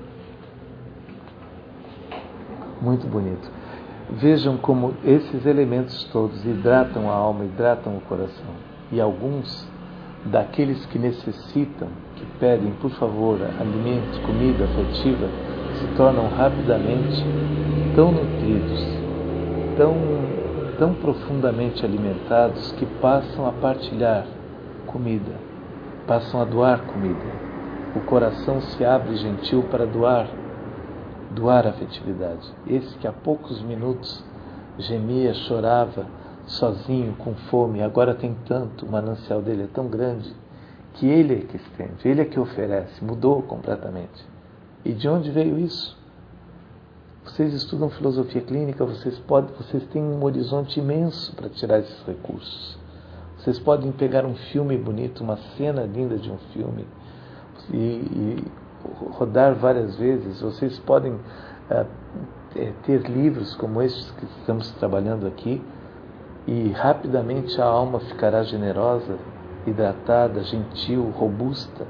Muito bonito. Vejam como esses elementos todos hidratam a alma, hidratam o coração. E alguns daqueles que necessitam, que pedem, por favor, alimentos, comida afetiva, se tornam rapidamente tão nutridos, tão, tão profundamente alimentados, que passam a partilhar comida, passam a doar comida. O coração se abre gentil para doar, doar afetividade. Esse que há poucos minutos gemia, chorava, sozinho, com fome, agora tem tanto, o manancial dele é tão grande, que ele é que estende, ele é que oferece, mudou completamente. E de onde veio isso? Vocês estudam filosofia clínica, vocês, podem, vocês têm um horizonte imenso para tirar esses recursos. Vocês podem pegar um filme bonito, uma cena linda de um filme, e, e rodar várias vezes. Vocês podem uh, ter livros como estes que estamos trabalhando aqui, e rapidamente a alma ficará generosa, hidratada, gentil, robusta.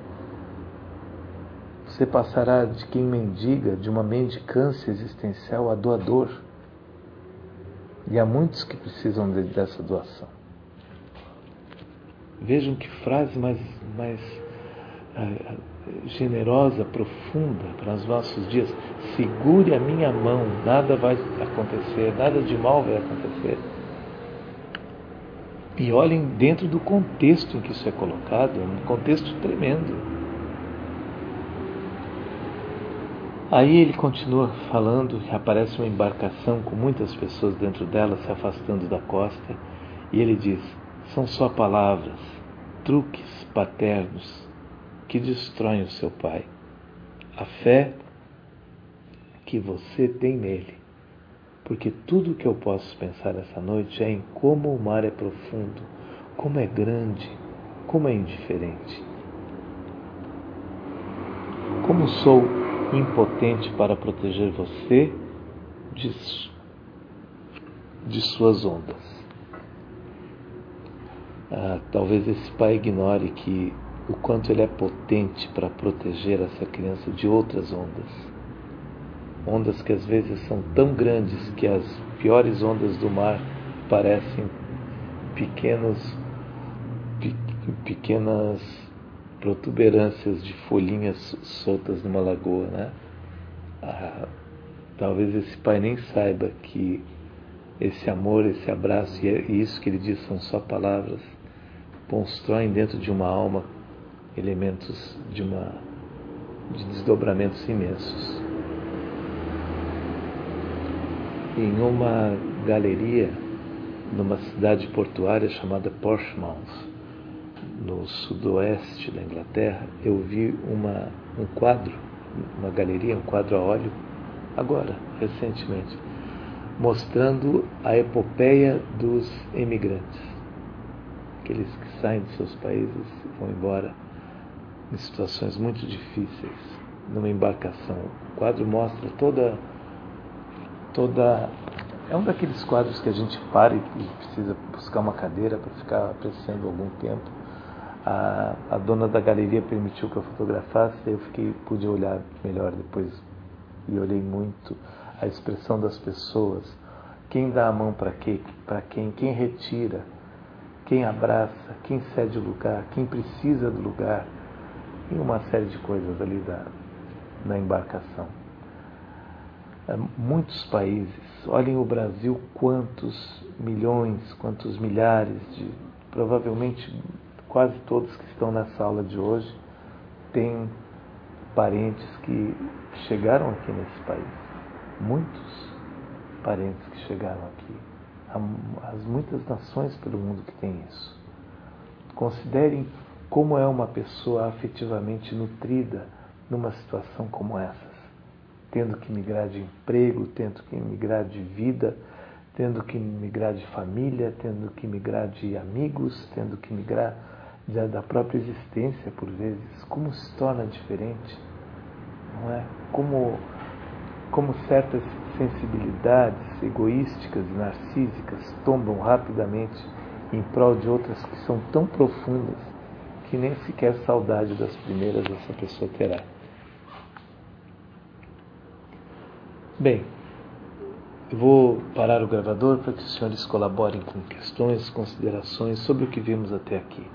Você passará de quem mendiga, de uma mendicância existencial, a doador. E há muitos que precisam de, dessa doação. Vejam que frase mais, mais uh, generosa, profunda para os nossos dias. Segure a minha mão, nada vai acontecer, nada de mal vai acontecer. E olhem dentro do contexto em que isso é colocado, é um contexto tremendo. Aí ele continua falando, aparece uma embarcação com muitas pessoas dentro dela se afastando da costa, e ele diz, são só palavras, truques paternos que destroem o seu pai. A fé que você tem nele. Porque tudo o que eu posso pensar essa noite é em como o mar é profundo, como é grande, como é indiferente. Como sou impotente para proteger você de, de suas ondas. Ah, talvez esse pai ignore que o quanto ele é potente para proteger essa criança de outras ondas. Ondas que às vezes são tão grandes que as piores ondas do mar parecem pequenos, pe, pequenas protuberâncias de folhinhas soltas numa lagoa, né? Ah, talvez esse pai nem saiba que esse amor, esse abraço e isso que ele diz são só palavras, constroem dentro de uma alma elementos de, uma, de desdobramentos imensos. Em uma galeria, numa cidade portuária chamada Portsmouth, no sudoeste da Inglaterra, eu vi uma, um quadro, uma galeria, um quadro a óleo, agora, recentemente, mostrando a epopeia dos emigrantes, aqueles que saem de seus países e vão embora em situações muito difíceis, numa embarcação. O quadro mostra toda toda é um daqueles quadros que a gente para e precisa buscar uma cadeira para ficar apreciando algum tempo. A, a dona da galeria permitiu que eu fotografasse, eu fiquei, pude olhar melhor depois e olhei muito a expressão das pessoas, quem dá a mão para quê, para quem, quem retira, quem abraça, quem cede o lugar, quem precisa do lugar, e uma série de coisas ali da, na embarcação. Muitos países, olhem o Brasil, quantos milhões, quantos milhares de, provavelmente quase todos que estão nessa aula de hoje têm parentes que chegaram aqui nesse país. Muitos parentes que chegaram aqui. Há as muitas nações pelo mundo que têm isso. Considerem como é uma pessoa afetivamente nutrida numa situação como essa. Tendo que migrar de emprego, tendo que migrar de vida, tendo que migrar de família, tendo que migrar de amigos, tendo que migrar de, da própria existência, por vezes. Como se torna diferente, não é? Como, como certas sensibilidades egoísticas e narcísicas tombam rapidamente em prol de outras que são tão profundas que nem sequer saudade das primeiras essa pessoa terá. Bem, eu vou parar o gravador para que os senhores colaborem com questões, considerações sobre o que vimos até aqui.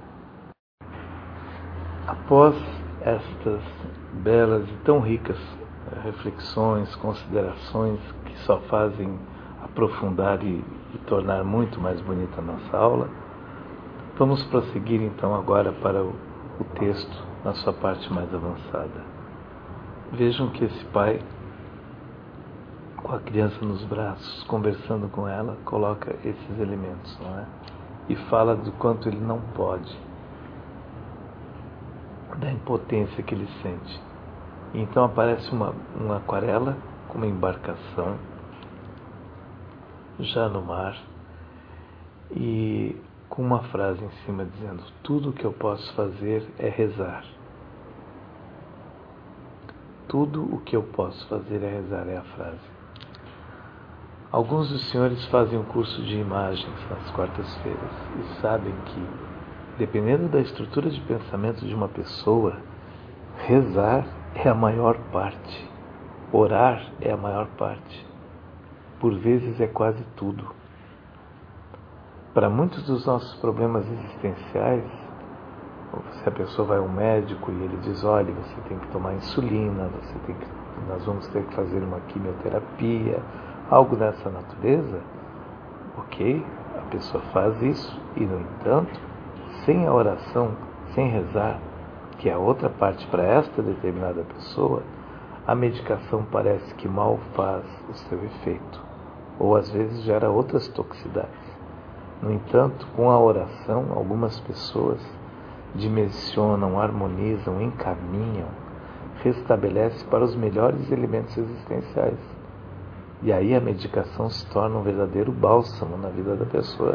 Após estas belas e tão ricas reflexões, considerações que só fazem aprofundar e, e tornar muito mais bonita a nossa aula, vamos prosseguir então agora para o, o texto na sua parte mais avançada. Vejam que esse pai, com a criança nos braços, conversando com ela, coloca esses elementos, não é? E fala do quanto ele não pode, da impotência que ele sente. E então aparece uma, uma aquarela com uma embarcação já no mar e com uma frase em cima dizendo: tudo o que eu posso fazer é rezar. Tudo o que eu posso fazer é rezar, é a frase. Alguns dos senhores fazem um curso de imagens nas quartas-feiras e sabem que, dependendo da estrutura de pensamento de uma pessoa, rezar é a maior parte, orar é a maior parte, por vezes é quase tudo. Para muitos dos nossos problemas existenciais, se a pessoa vai ao médico e ele diz: olha, você tem que tomar insulina, você tem que, nós vamos ter que fazer uma quimioterapia, algo dessa natureza, ok, a pessoa faz isso e, no entanto, sem a oração, sem rezar, que é a outra parte para esta determinada pessoa, a medicação parece que mal faz o seu efeito, ou às vezes gera outras toxicidades. No entanto, com a oração, algumas pessoas dimensionam, harmonizam, encaminham, restabelecem para os melhores elementos existenciais. E aí a medicação se torna um verdadeiro bálsamo na vida da pessoa.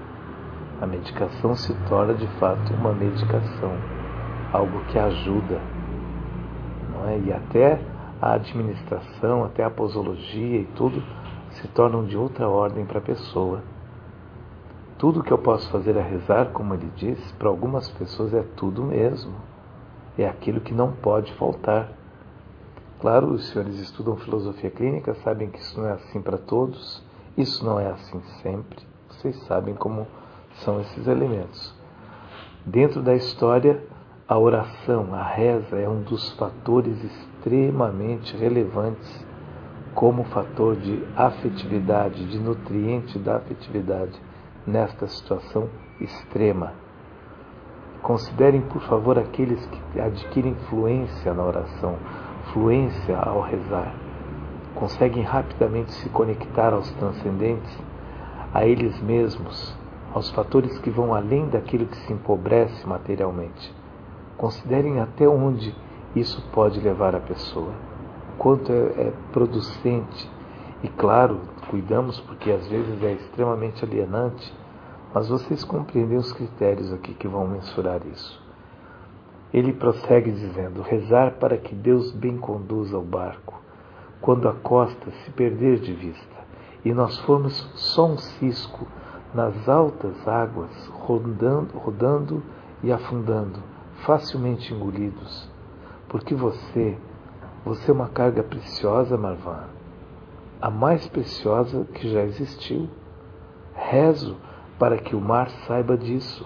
A medicação se torna de fato uma medicação, algo que ajuda, não é? E até a administração, até a posologia e tudo se tornam de outra ordem para a pessoa. Tudo que eu posso fazer é rezar, como ele diz, para algumas pessoas é tudo mesmo. É aquilo que não pode faltar. Claro, os senhores estudam filosofia clínica, sabem que isso não é assim para todos, isso não é assim sempre. Vocês sabem como são esses elementos. Dentro da história, a oração, a reza é um dos fatores extremamente relevantes como fator de afetividade, de nutriente da afetividade nesta situação extrema. Considerem, por favor, aqueles que adquirem fluência na oração, fluência ao rezar, conseguem rapidamente se conectar aos transcendentes, a eles mesmos, aos fatores que vão além daquilo que se empobrece materialmente. Considerem até onde isso pode levar a pessoa, quanto é, é producente. E claro, cuidamos porque às vezes é extremamente alienante, mas vocês compreendem os critérios aqui que vão mensurar isso. Ele prossegue dizendo: rezar para que Deus bem conduza o barco, quando a costa se perder de vista, e nós formos só um cisco nas altas águas, rodando, rodando e afundando, facilmente engolidos. Porque você, você é uma carga preciosa, Marvan, a mais preciosa que já existiu. Rezo para que o mar saiba disso.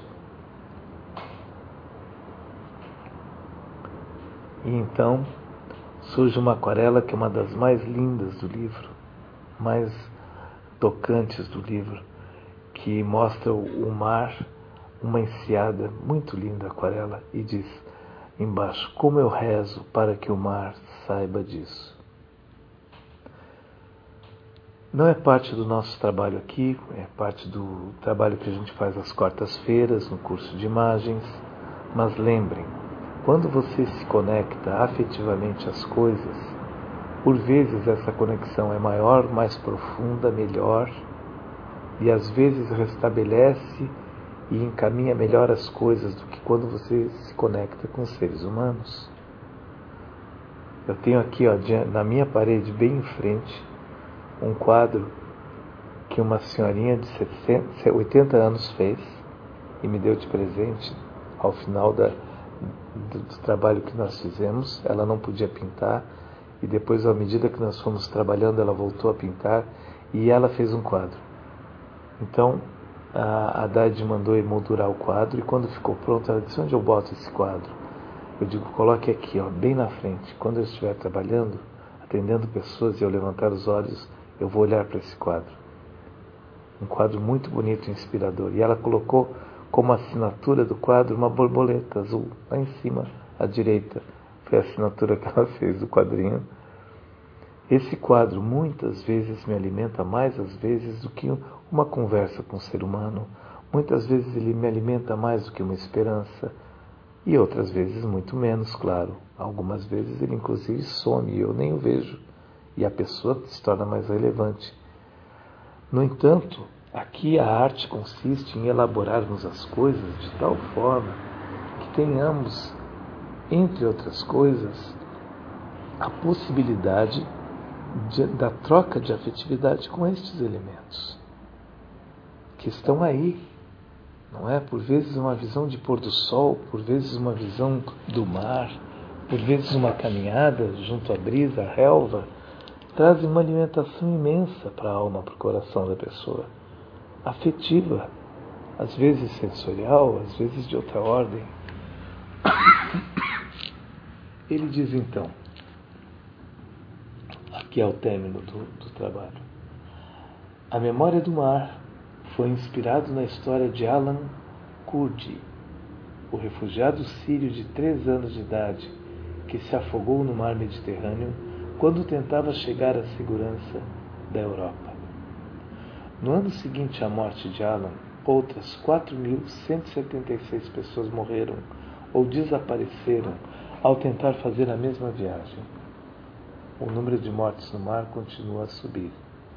E então surge uma aquarela que é uma das mais lindas do livro, mais tocantes do livro, que mostra o mar, uma enseada, muito linda aquarela, e diz embaixo: como eu rezo para que o mar saiba disso. Não é parte do nosso trabalho aqui, é parte do trabalho que a gente faz às quartas-feiras no curso de imagens, mas lembrem, quando você se conecta afetivamente às coisas, por vezes essa conexão é maior, mais profunda, melhor, e às vezes restabelece e encaminha melhor as coisas do que quando você se conecta com seres humanos. Eu tenho aqui, ó, na minha parede, bem em frente, um quadro que uma senhorinha de oitenta anos fez, e me deu de presente ao final da, do, do trabalho que nós fizemos. Ela não podia pintar e depois, à medida que nós fomos trabalhando, ela voltou a pintar e ela fez um quadro. Então, a Haddad mandou emoldurar o quadro e quando ficou pronto, ela disse: onde eu boto esse quadro? Eu digo: coloque aqui, ó, bem na frente. Quando eu estiver trabalhando, atendendo pessoas e eu levantar os olhos, eu vou olhar para esse quadro. Um quadro muito bonito e inspirador. E ela colocou como assinatura do quadro uma borboleta azul lá em cima, à direita. Foi a assinatura que ela fez do quadrinho. Esse quadro muitas vezes me alimenta mais às vezes do que uma conversa com um ser humano. Muitas vezes ele me alimenta mais do que uma esperança. E outras vezes muito menos, claro. Algumas vezes ele inclusive some e eu nem o vejo. E a pessoa se torna mais relevante. No entanto, aqui a arte consiste em elaborarmos as coisas de tal forma que tenhamos, entre outras coisas, a possibilidade de, da troca de afetividade com estes elementos, que estão aí, não é? Por vezes uma visão de pôr do sol, por vezes uma visão do mar, por vezes uma caminhada junto à brisa, à relva, trazem uma alimentação imensa para a alma, para o coração da pessoa, afetiva, às vezes sensorial, às vezes de outra ordem. Ele diz então, aqui é o término do, do trabalho: a memória do mar foi inspirado na história de Alan Kurdi, o refugiado sírio de três anos de idade que se afogou no mar Mediterrâneo quando tentava chegar à segurança da Europa. No ano seguinte à morte de Alan, outras quatro mil cento e setenta e seis pessoas morreram ou desapareceram ao tentar fazer a mesma viagem. O número de mortes no mar continua a subir.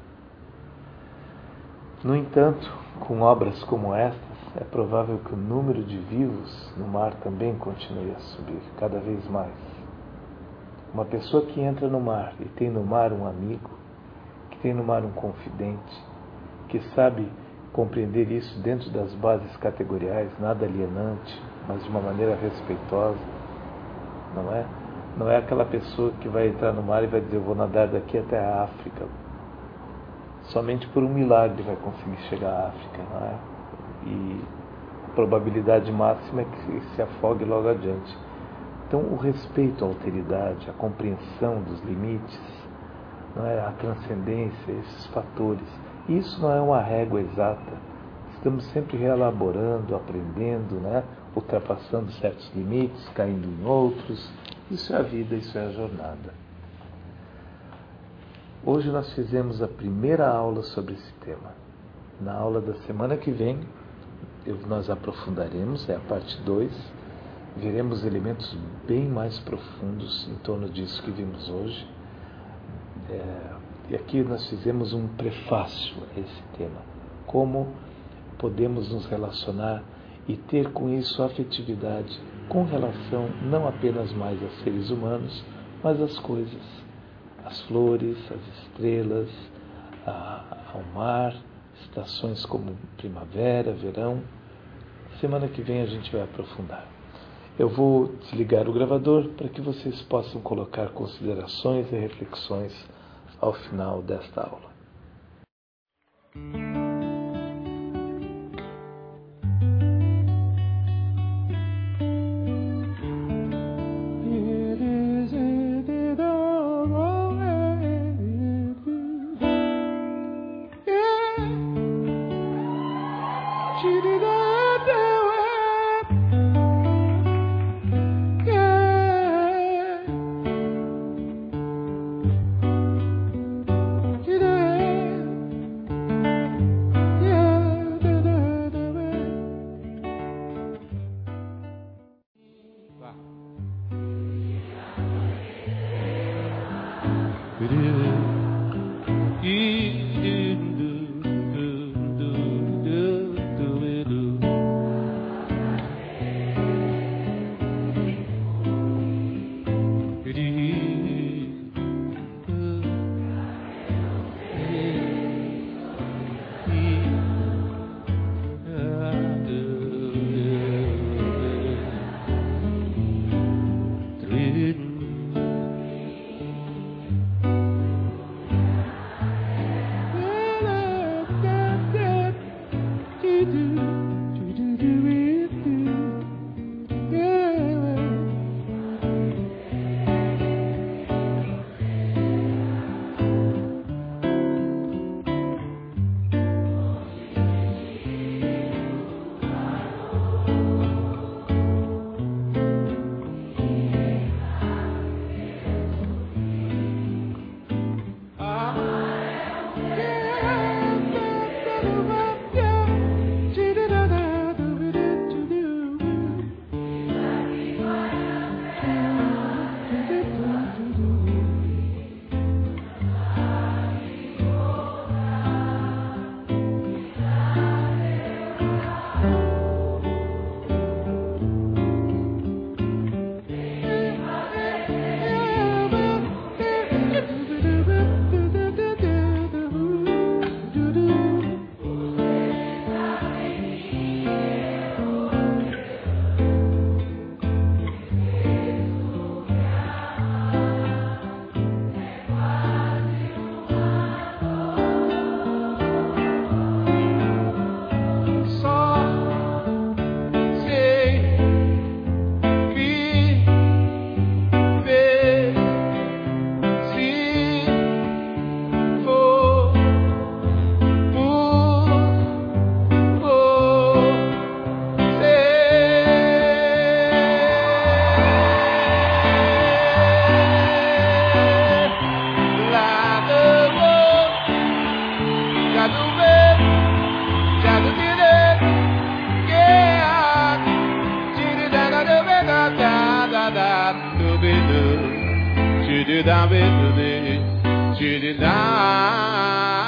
No entanto, com obras como estas, é provável que o número de vivos no mar também continue a subir, cada vez mais. Uma pessoa que entra no mar e tem no mar um amigo, que tem no mar um confidente, que sabe compreender isso dentro das bases categoriais, nada alienante, mas de uma maneira respeitosa, não é? Não é aquela pessoa que vai entrar no mar e vai dizer: eu vou nadar daqui até a África. Somente por um milagre vai conseguir chegar à África, não é? E a probabilidade máxima é que se afogue logo adiante. Então, o respeito à alteridade, a compreensão dos limites, não é? A transcendência, esses fatores, isso não é uma régua exata. Estamos sempre reelaborando, aprendendo, né? Ultrapassando certos limites, caindo em outros. Isso é a vida, isso é a jornada. Hoje nós fizemos a primeira aula sobre esse tema. Na aula da semana que vem, eu, nós aprofundaremos, é a parte dois, veremos elementos bem mais profundos em torno disso que vimos hoje. É, e aqui nós fizemos um prefácio a esse tema. Como podemos nos relacionar e ter com isso afetividade com relação não apenas mais a seres humanos, mas às coisas, as flores, as estrelas, a, ao mar, estações como primavera, verão. Semana que vem a gente vai aprofundar. Eu vou desligar o gravador para que vocês possam colocar considerações e reflexões ao final desta aula. Yeah. Shidi da be do de, shidi da.